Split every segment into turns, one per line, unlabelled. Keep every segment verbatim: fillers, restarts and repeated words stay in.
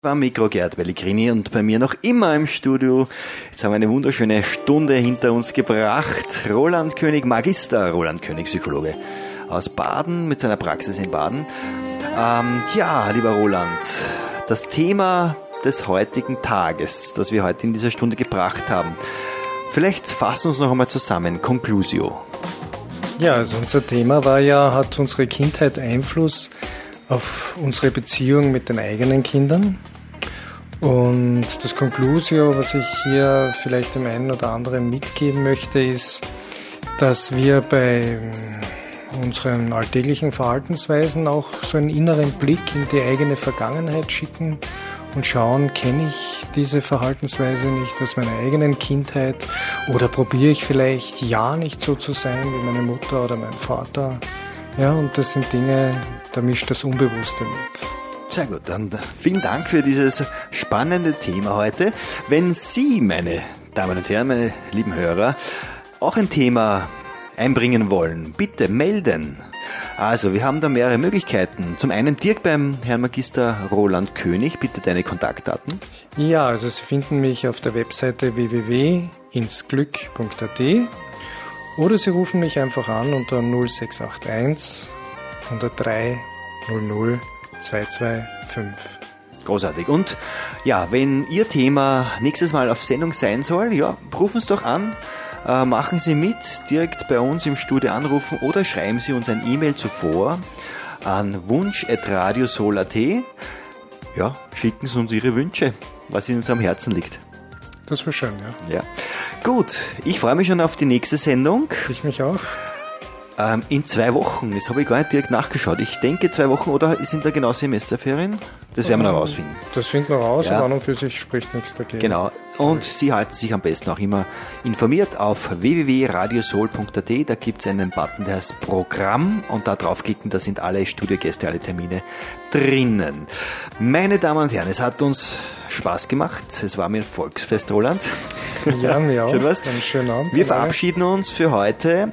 Am Mikro Gerd Pellegrini und bei mir noch immer im Studio. Jetzt haben wir eine wunderschöne Stunde hinter uns gebracht. Roland König, Magister Roland König, Psychologe aus Baden mit seiner Praxis in Baden. Ähm, ja, lieber Roland, das Thema des heutigen Tages, das wir heute in dieser Stunde gebracht haben, vielleicht fassen wir uns noch einmal zusammen. Conclusio.
Ja, also unser Thema war ja, hat unsere Kindheit Einfluss auf unsere Beziehung mit den eigenen Kindern? Und das Conclusio, was ich hier vielleicht dem einen oder anderen mitgeben möchte, ist, dass wir bei unseren alltäglichen Verhaltensweisen auch so einen inneren Blick in die eigene Vergangenheit schicken und schauen, kenne ich diese Verhaltensweise nicht aus meiner eigenen Kindheit oder probiere ich vielleicht ja nicht so zu sein wie meine Mutter oder mein Vater. Ja, und das sind Dinge, da mischt das Unbewusste mit.
Sehr gut, dann vielen Dank für dieses spannende Thema heute. Wenn Sie, meine Damen und Herren, meine lieben Hörer, auch ein Thema einbringen wollen, bitte melden. Also, wir haben da mehrere Möglichkeiten. Zum einen direkt beim Herrn Magister Roland König, bitte deine Kontaktdaten.
Ja, also Sie finden mich auf der Webseite w w w punkt insglück punkt a t oder Sie rufen mich einfach an unter null sechs acht eins null drei null null zwei zwei fünf.
Großartig. Und ja, wenn Ihr Thema nächstes Mal auf Sendung sein soll, ja, rufen Sie doch an, äh, machen Sie mit, direkt bei uns im Studio anrufen oder schreiben Sie uns ein E-Mail zuvor an wunsch at radiosol punkt a t. Ja, schicken Sie uns Ihre Wünsche, was Ihnen so am Herzen liegt.
Das wäre schön, ja.
Ja. Gut, ich freue mich schon auf die nächste Sendung.
Ich mich auch.
Ähm, in zwei Wochen, das habe ich gar nicht direkt nachgeschaut. Ich denke zwei Wochen, oder sind da genau Semesterferien? Das werden wir noch rausfinden.
Das finden wir raus,
ja.
Und an und für sich spricht nichts dagegen.
Genau, und Sie halten sich am besten auch immer informiert auf w w w punkt radiosol punkt a t. Da gibt es einen Button, der heißt Programm, und da draufklicken, da sind alle Studiogäste, alle Termine drinnen. Meine Damen und Herren, es hat uns Spaß gemacht. Es war mir ein Volksfest, Roland.
Ja, mir auch.
Schön was?
Einen schönen Abend.
Wir verabschieden uns für heute.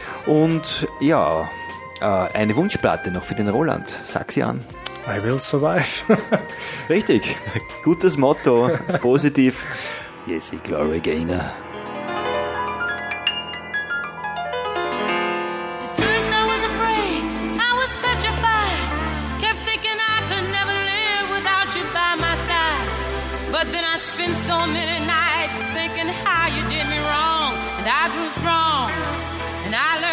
Und ja, äh, eine Wunschplatte noch für den Roland. Sag sie an.
I will survive.
Richtig. Gutes Motto. Positiv. Yes, glory gainer.
But then I spent so many nights thinking how you did me wrong, and I grew strong, and I learned